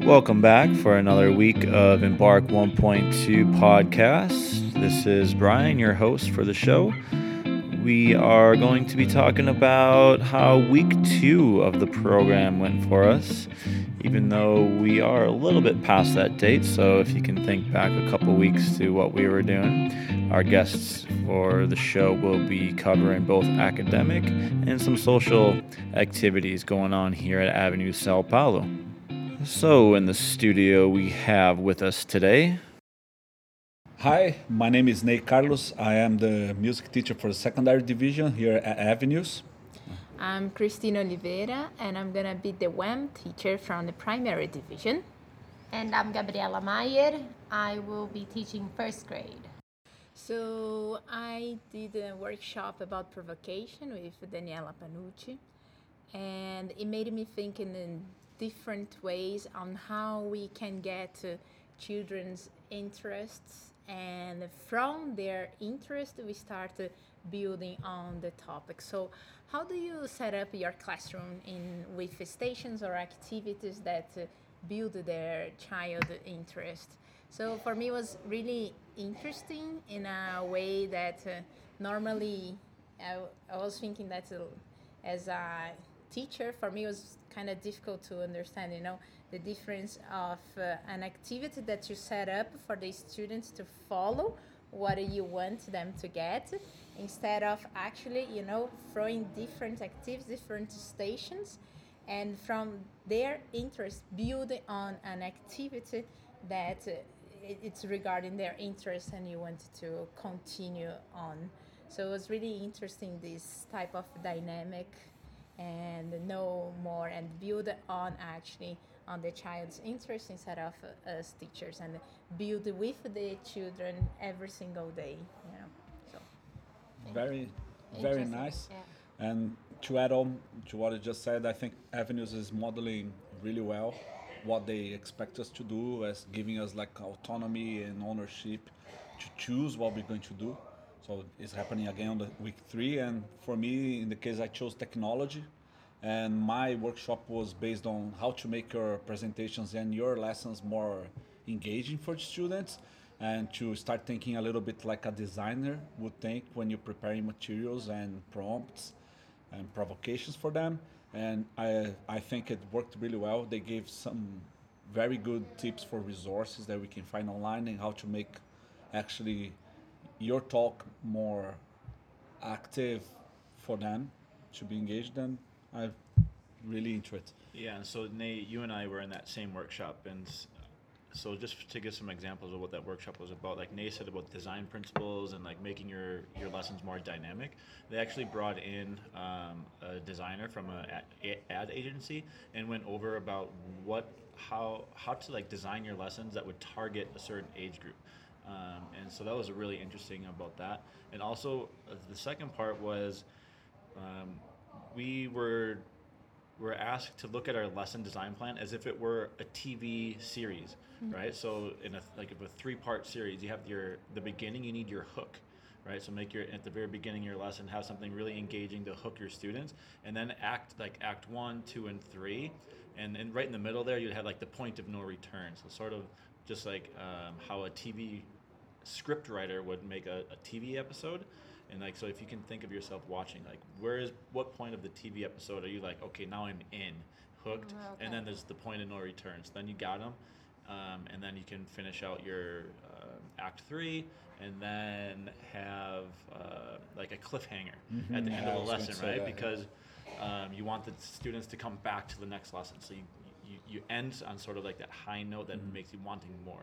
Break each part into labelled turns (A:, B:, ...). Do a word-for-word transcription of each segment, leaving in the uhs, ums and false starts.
A: Welcome back for another week of Embark one point two podcast. This is Brian, your host for the show. We are going to be talking about how week two of the program went for us, even though we are a little bit past that date. So if you can think back a couple weeks to what we were doing, our guests for the show will be covering both academic and some social activities going on here at Avenue Sao Paulo. So in the studio we have with us today.
B: Hi, my name is Ney Carlos. I am the music teacher for the secondary division here at Avenues.
C: I'm Cristina Oliveira, and I'm going to be the W E M teacher from the primary division.
D: And I'm Gabriela Maier. I will be teaching first grade.
C: So I did a workshop about provocation with Daniela Panucci, and it made me think in different ways on how we can get uh, children's interests, and from their interest we start uh, building on the topic. So how do you set up your classroom in with stations or activities that uh, build their child interest? So for me it was really interesting in a way that uh, normally I, I was thinking that uh, as a teacher, for me it was kind of difficult to understand, you know, the difference of uh, an activity that you set up for the students to follow what you want them to get, instead of actually, you know, throwing different activities, different stations, and from their interest build on an activity that uh, it's regarding their interest and you want to continue on. So it was really interesting, this type of dynamic, and know more and build on actually on the child's interest instead of uh, us teachers, and build with the children every single day, you know. So
B: Very, very nice.
D: Yeah.
B: And to add on to what you just said, I think Avenues is modeling really well what they expect us to do, as giving us like autonomy and ownership to choose what we're going to do. So it's happening again on the week three, and for me, in the case I chose technology, and my workshop was based on how to make your presentations and your lessons more engaging for the students, and to start thinking a little bit like a designer would think when you're preparing materials and prompts and provocations for them. And I, I think it worked really well. They gave some very good tips for resources that we can find online, and how to make actually your talk more active for them to be engaged, and I really enjoyed it.
A: Yeah, and so Nate, you and I were in that same workshop, and s- so just to give some examples of what that workshop was about, like Nate said about design principles and like making your, your lessons more dynamic, they actually brought in um, a designer from a ad, ad agency and went over about what how how to like design your lessons that would target a certain age group. Um, and so that was really interesting about that. And also, uh, the second part was um, we were were asked to look at our lesson design plan as if it were a T V series, right? So in a like a three-part series, you have your the beginning, you need your hook, right? So make your at the very beginning of your lesson have something really engaging to hook your students, and then act like act one, two, and three, and and right in the middle there, you'd have like the point of no return. So sort of just like um, how a T V script writer would make a, a T V episode. And like, so if you can think of yourself watching, like, where is, what point of the T V episode are you like, okay, now I'm in, hooked,
D: Oh, okay.
A: and then there's the point of no return. So then you got them, um, and then you can finish out your uh, act three, and then have uh, like a cliffhanger at the end
B: Yeah, I
A: of
B: was
A: the
B: going
A: lesson,
B: to say
A: right?
B: that, yeah.
A: Because um, you want the students to come back to the next lesson. So you, you, you end on sort of like that high note that makes you wanting more.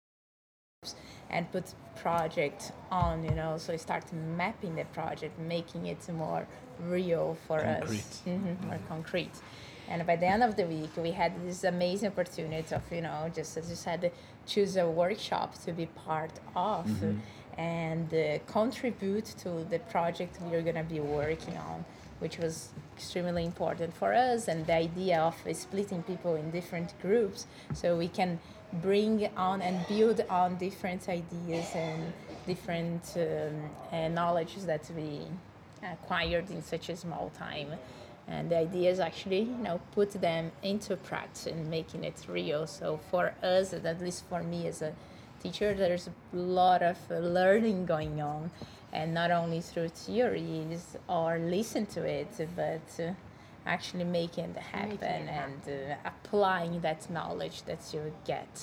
C: and put project on, you know, so start mapping the project, making it more real for
B: Concrete.
C: us, hmm more concrete. And by the end of the week, we had this amazing opportunity of, you know, just as you said, choose a workshop to be part of, and uh, contribute to the project we are going to be working on, which was extremely important for us. And the idea of uh, splitting people in different groups so we can bring on and build on different ideas and different um, uh, knowledge that we acquired in such a small time. And the idea is actually, you know, put them into practice and making it real. So for us, at least for me as a teacher, there's a lot of uh, learning going on, and not only through theories or listen to it, but uh, actually making it happen
D: Making it
C: and uh, applying that knowledge that you get.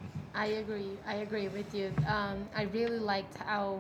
D: I agree. I agree with you. Um, I really liked how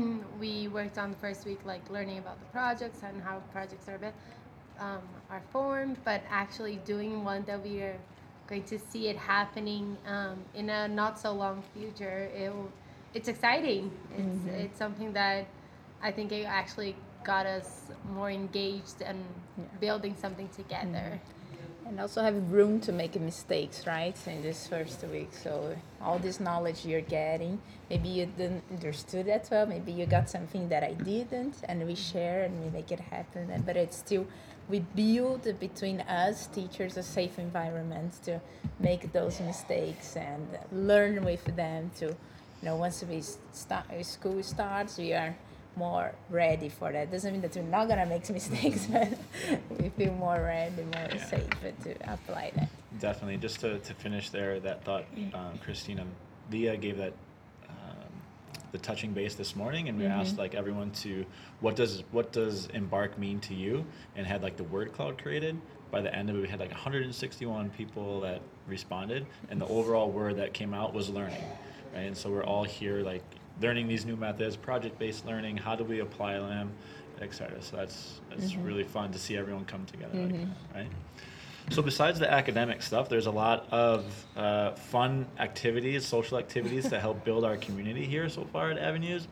D: we worked on the first week, like learning about the projects and how projects are bit, um, are formed, but actually doing one that we are going to see it happening um, in a not so long future. It will, it's exciting. It's
C: Mhm.
D: it's something that I think it actually got us more engaged and
C: Yeah.
D: building something together.
C: And also have room to make mistakes, right, in this first week. So all this knowledge you're getting, maybe you didn't understood that well, maybe you got something that I didn't, and we share and we make it happen. And- But it's still, we build between us teachers a safe environment to make those mistakes and learn with them to, you know, once we start, school starts, we are more ready for that. Doesn't mean that we're not gonna make mistakes, but we feel more ready, more
A: Yeah.
C: safe to apply that.
A: Definitely. Just to, to finish there, that thought, um, Christina, Leah gave that um, the touching base this morning, and we
C: Mhm.
A: asked like everyone to what does what does embark mean to you, and had like the word cloud created. By the end of it, we had like one hundred sixty-one people that responded, and the overall word that came out was learning, right? And so we're all here like learning these new methods, project-based learning. How do we apply them, et cetera. So that's that's
C: Mhm.
A: really fun to see everyone come together like
C: Mhm.
A: that, right? So besides the academic stuff, there's a lot of uh, fun activities, social activities to help build our community here so far at Avenues.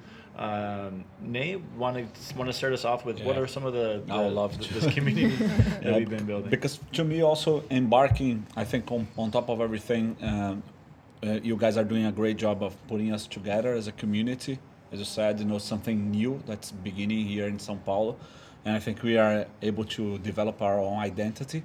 A: Um, Nate, want to want to start us off with what
B: Yeah.
A: are some of the,
B: I would
A: the-
B: love
A: th-
B: to.
A: this community that
B: Yeah,
A: we've been building?
B: Because to me, also embarking, I think on, on top of everything, um, uh, you guys are doing a great job of putting us together as a community. As you said, you know, something new that's beginning here in São Paulo, and I think we are able to develop our own identity.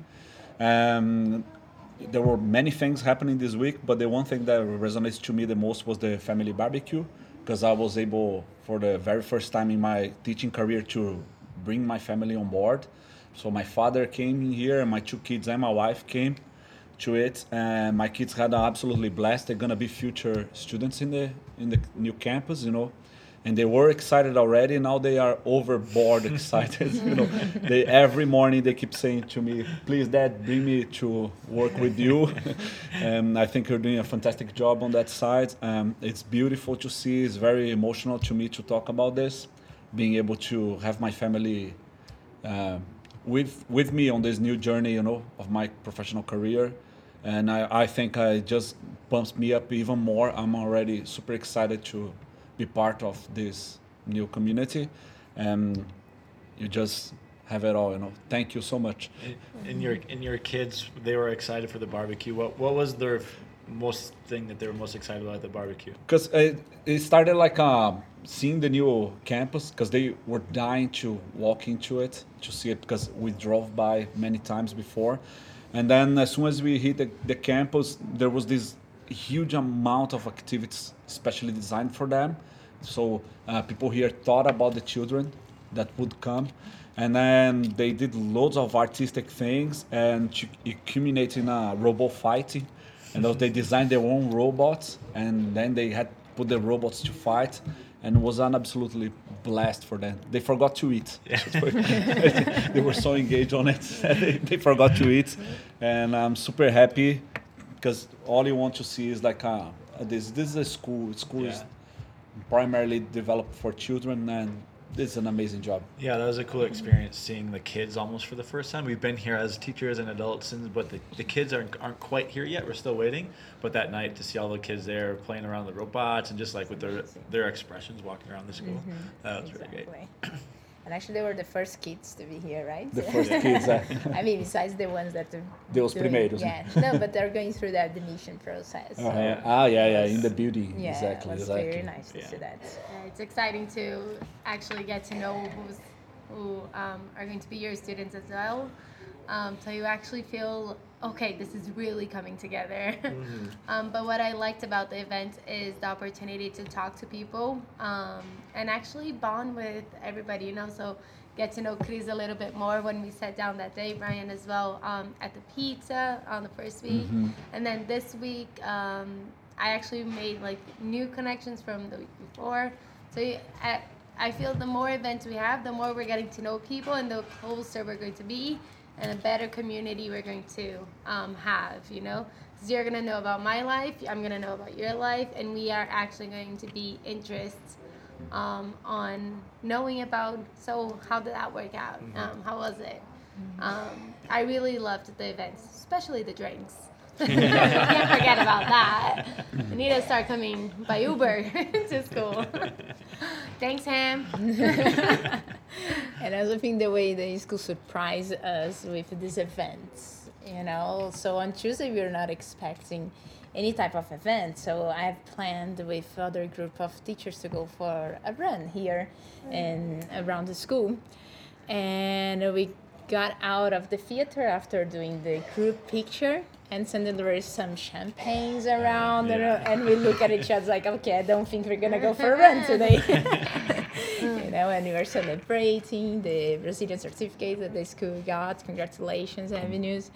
B: Um, there were many things happening this week, but the one thing that resonates to me the most was the family barbecue, because I was able, for the very first time in my teaching career, to bring my family on board. So my father came in here, and my two kids and my wife came to it, and my kids had an absolutely blast. They're gonna be future students in the in the new campus, you know, and they were excited already. Now they are overboard excited. You know, they every morning they keep saying to me, "Please, Dad, bring me to work with you." And I think you're doing a fantastic job on that side. Um, it's beautiful to see. It's very emotional to me to talk about this, being able to have my family um, with with me on this new journey, you know, of my professional career, and I, I think it just pumps me up even more. I'm already super excited to be part of this new community, and you just have it all, you know. Thank you so much.
A: And- And your and your kids, they were excited for the barbecue. What what was their f- most thing that they were most excited about at the barbecue?
B: Because it, it started like um, seeing the new campus, because they were dying to walk into it to see it, because we drove by many times before. And then as soon as we hit the, the campus, there was this huge amount of activities specially designed for them. So uh, people here thought about the children that would come, and then they did loads of artistic things, and to- it culminated in a robot fighting. And those, they designed their own robots, and then they had put the robots to fight, and it was an absolutely blast for them. They forgot to eat. They were so engaged on it that they, they forgot to eat, and I'm super happy, because all you want to see is like uh, this. This is a school. School is
A: Yeah.
B: primarily developed for children, and this is an amazing job.
A: Yeah, that was a cool experience seeing the kids almost for the first time. We've been here as teachers and adults, and but the, the kids aren't aren't quite here yet. We're still waiting. But that night to see all the kids there playing around the robots and just like with their their expressions walking around the school, that was really great.
C: Exactly. And actually, they were the first kids to be here, right?
B: The first kids. Uh,
C: I mean, besides the ones that are
B: De os
C: doing-
B: primeiros.
C: Yeah, no, but they're going through the admission process. so
B: uh, ah, yeah, yeah,
C: it
B: in the
C: was-
B: building.
C: Yeah,
B: exactly,
C: it was
B: exactly.
C: very nice to
A: Yeah.
C: see that.
D: Yeah, it's exciting to actually get to know who's who um, are going to be your students as well. Um, so you actually feel okay. This is really coming together. um, but what I liked about the event is the opportunity to talk to people um, and actually bond with everybody. You know, so get to know Chris a little bit more when we sat down that day, Ryan as well, um, at the pizza on the first week.
B: Mm-hmm.
D: And then this week, um, I actually made like new connections from the week before. So I, I feel the more events we have, the more we're getting to know people and the closer we're going to be and a better community we're going to um, have, you know? Because you're going to know about my life, I'm going to know about your life, and we are actually going to be interested um, on knowing about, so how did that work out? Um, how was it? Um, I really loved the events, especially the drinks. Can't forget about that. I need to start coming by Uber to school. Thanks, Ham.
C: And I also think the way the school surprised us with these events, you know. So on Tuesday we were not expecting any type of event. So I've planned with other group of teachers to go for a run here and around the school. And we got out of the theater after doing the group picture, and suddenly there were some champagnes around,
A: Yeah.
C: and, and we look at each other like, okay, I don't think we're gonna go for a run today. You know, and we were celebrating the Brazilian certificate that the school got. Congratulations, Avenues.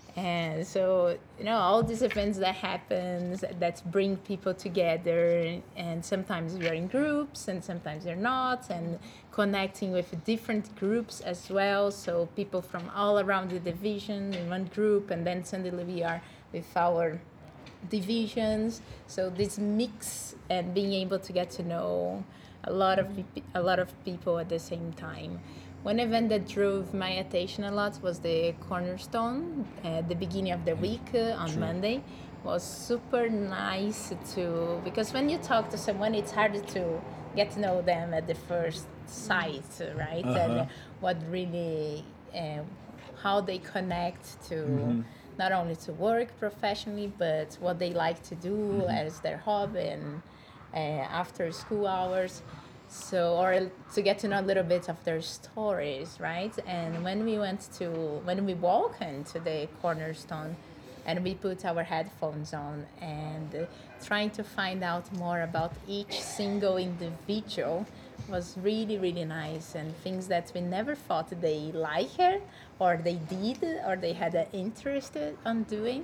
C: And so, you know, all these events that happens that bring people together, and sometimes we are in groups and sometimes they're not, and connecting with different groups as well. So people from all around the division in one group, and then suddenly we are with our divisions. So this mix and being able to get to know a lot of pe- a lot of people at the same time. One event that drove my attention a lot was the Cornerstone at the beginning of the week uh, on
B: True.
C: Monday. Was super nice to, because when you talk to someone, it's harder to get to know them at the first sight, right?
B: Uh-huh.
C: And what really, uh, how they connect to
B: Mhm.
C: not only to work professionally, but what they like to do as their hobby and uh, after school hours. So, or to get to know a little bit of their stories, right? And when we went to, when we walked into the Cornerstone, and we put our headphones on and uh, trying to find out more about each single individual was really, really nice, and things that we never thought they like her or they did or they had an interest on doing.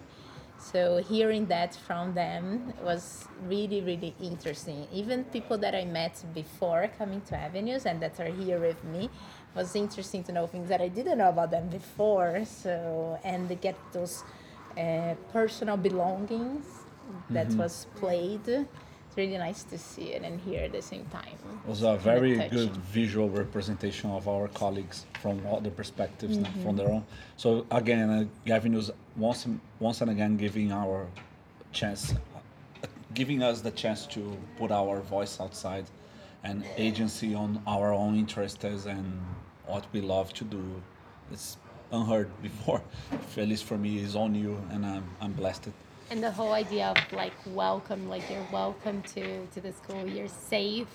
C: So hearing that from them was really, really interesting. Even people that I met before coming to Avenues and that are here with me, was interesting to know things that I didn't know about them before. So, and to get those uh, personal belongings that was played. It's really nice to see it and hear at the same time.
B: It was a
C: Kinda
B: very
C: touching.
B: good visual representation of our colleagues from all the perspectives, now, from their own. So again, uh, Gavin was once once and again giving our chance, uh, giving us the chance to put our voice outside, and agency on our own interests and what we love to do. It's unheard before, at least for me. It's all new, and I'm I'm blessed.
D: And the whole idea of like welcome, like you're welcome to to the school, you're safe,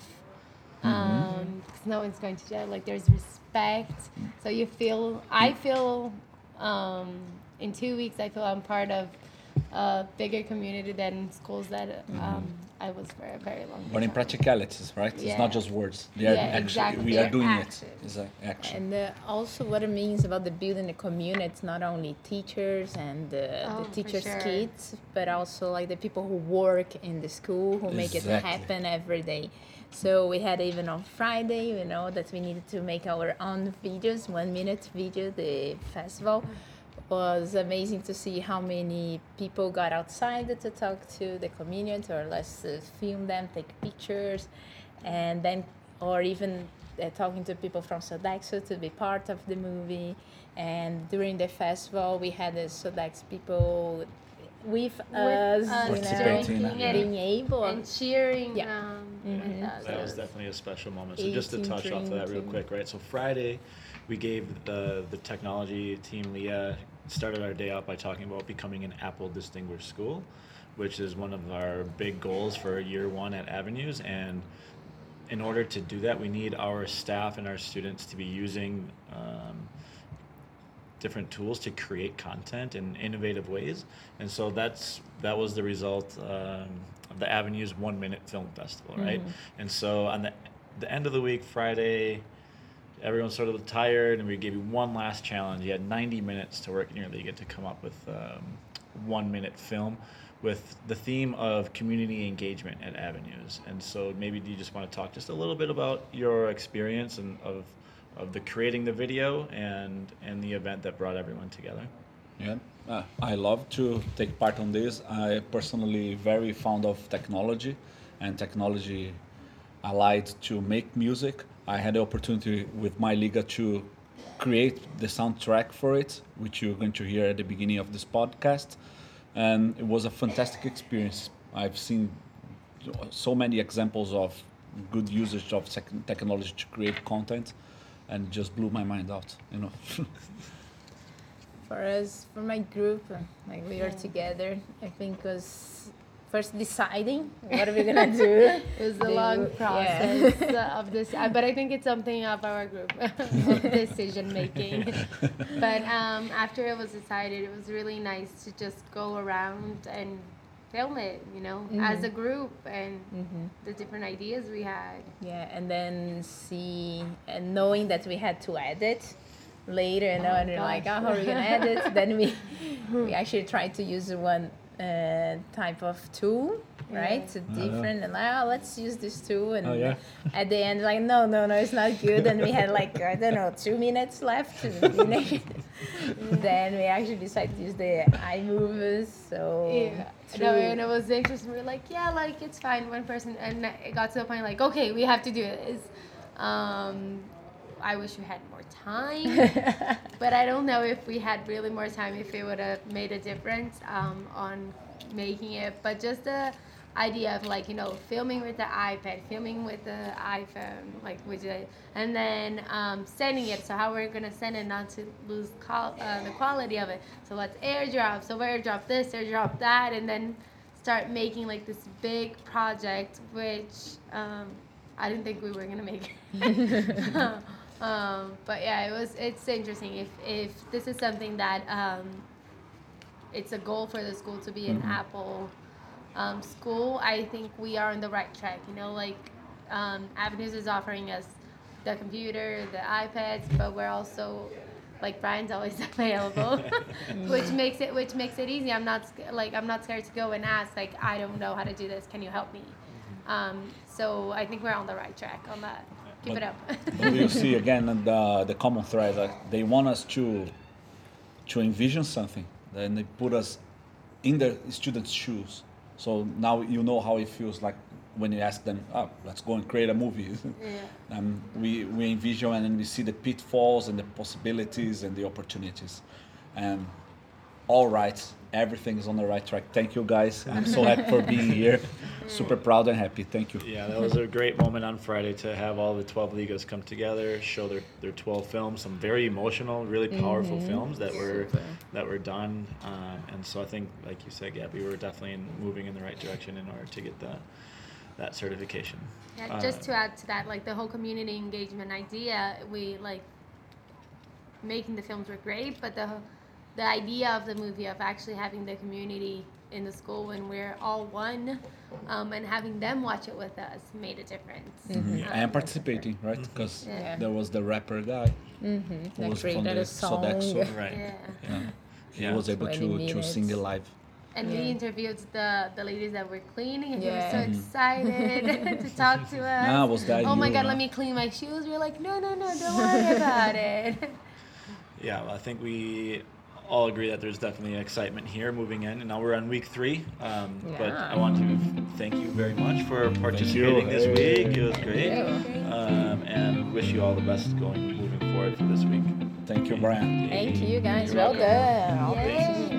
D: um, because no one's going to jail. Like there's respect, so you feel. I feel, um, in two weeks, I feel I'm part of a bigger community than schools that um, I was for a very long time.
B: But in practicalities, right? It's
D: Yeah.
B: not just words. They are
D: Yeah,
B: actually
D: exactly.
B: we are
D: They're
B: doing
D: active.
B: it. It's an action.
C: And uh, also what it means about the building the community, it's not only teachers and uh,
D: Oh,
C: the
D: for
C: teachers'
D: sure.
C: kids, but also like the people who work in the school, who make it
B: Exactly.
C: happen every day. So we had even on Friday, you know, that we needed to make our own videos, one minute video, the festival. Was amazing to see how many people got outside to talk to the community, or let's uh, film them, take pictures, and then, or even uh, talking to people from Sodexo to be part of the movie. And during the festival, we had the Sodexo people with, us,
D: us,
C: you know,
B: Participating,
D: yeah.
C: being able.
D: And cheering
C: Yeah.
D: um,
C: Mhm.
D: with us.
A: That was
D: Yes.
A: definitely a special moment. So just to
C: Eating,
A: touch off of that real
C: drinking.
A: quick, right? So Friday, we gave the the technology team, Leah, started our day out by talking about becoming an Apple Distinguished School, which is one of our big goals for year one at Avenues. And in order to do that, we need our staff and our students to be using um, different tools to create content in innovative ways. And so that's that was the result um, of the Avenues One Minute Film Festival, right? And so on the the end of the week, Friday, everyone's sort of tired, and we gave you one last challenge. You had ninety minutes to work in your league to come up with um, one minute film with the theme of community engagement at Avenues. And so maybe do you just want to talk just a little bit about your experience and of of the creating the video and and the event that brought everyone together?
B: Yeah, uh, I love to take part on this. I personally very fond of technology, and technology allied to make music. I had the opportunity with my Liga to create the soundtrack for it, which you're going to hear at the beginning of this podcast, and it was a fantastic experience. I've seen so many examples of good usage of tech- technology to create content, and it just blew my mind out, you know.
C: For us, for my group, uh, like we are
D: Yeah.
C: together, I think was first deciding what are we gonna do.
D: It was a
C: They
D: long
C: were-
D: process uh, of this, uh, but I think it's something of our group decision making. But um, after it was decided, it was really nice to just go around and film it, you know, as a group and
C: Mhm.
D: the different ideas we had.
C: Yeah, and then see and knowing that we had to edit later, you know,
D: Oh,
C: and we're like,
D: gosh.
C: oh, how are we gonna edit? Then we we actually tried to use one uh, type of tool, right?
D: Yeah.
C: So
B: Oh, yeah.
C: different, and like, oh, let's use this tool. And
B: Oh, yeah.
C: at the end, like, no, no, no, it's not good. And we had like I don't know, two minutes left to finish. Then we actually decided to use the iMovie. So
D: Yeah. No,
C: through-
D: and it was interesting. We were like, yeah, like it's fine. One person, and it got to the point like, okay, we have to do this. Um, I wish we had more time, but I don't know if we had really more time if it would have made a difference um, on making it. But just the idea of like you know filming with the iPad, filming with the iPhone, like with the, and then um, sending it. So how we're gonna send it not to lose col- uh, the quality of it. So let's airdrop. So airdrop this, airdrop that, and then start making like this big project, which um, I didn't think we were gonna make. um, but yeah, it was. It's interesting. If if this is something that um, it's a goal for the school to be an
B: Mhm.
D: Apple um, school, I think we are on the right track. You know, like um, Avenues is offering us the computer, the iPads, but we're also like Brian's always available, which makes it which makes it easy. I'm not sc- like I'm not scared to go and ask like I don't know how to do this. Can you help me? Um, so I think we're on the right track on that. Keep
B: But-
D: it up.
B: But you see again the the common thread. Like they want us to to envision something, then they put us in the students' shoes. So now you know how it feels like when you ask them, "Oh, let's go and create a movie."
D: Yeah.
B: um, we we envision and then we see the pitfalls and the possibilities and the opportunities, and all right, everything is on the right track. Thank you guys. I'm so happy for being here. Super proud and happy. Thank you.
A: Yeah, that was a great moment on Friday to have all the twelve Ligas come together, show their, their twelve films, some very emotional, really powerful
C: Mhm.
A: films that were
C: Super.
A: that were done. Um, and so I think, like you said, Gabby, we were definitely in, moving in the right direction in order to get that that certification.
D: Yeah,
A: Uh,
D: just to add to that, like the whole community engagement idea, we like making the films were great, but the the idea of the movie of actually having the community in the school when we're all one, um, and having them watch it with us made a difference.
C: Mhm.
B: Yeah, and participating, right?
A: Mhm.
B: Because
D: Yeah.
B: there was the rapper guy
C: Mm-hmm.
B: who
C: Like
B: was from
C: created
B: the
C: a song.
B: Sodexo.
A: Right.
D: Yeah.
B: Yeah. He
A: Yeah.
B: was able
C: twenty
B: to, to sing it
C: minutes.
B: live.
D: And we
C: Yeah.
D: interviewed the, the ladies that were cleaning, and they were so
C: Yeah.
B: Mhm.
D: excited to talk to us.
B: Ah, was that
D: oh my
B: you,
D: God,
B: huh?
D: let me clean my shoes. We were like, no, no, no, don't worry about it.
A: Yeah, well, I think we all agree that there's definitely excitement here moving in, and now we're on week three. Um, But I
C: Yeah.
A: want to thank you very much for participating this
B: Hey.
A: week. It was great,
C: Yeah.
A: um, and wish you all the best going moving forward for this week.
B: Thank you, Brian.
C: Thank you guys.
A: You're
C: Well
A: welcome.
C: done. All the
D: Yay.
C: team.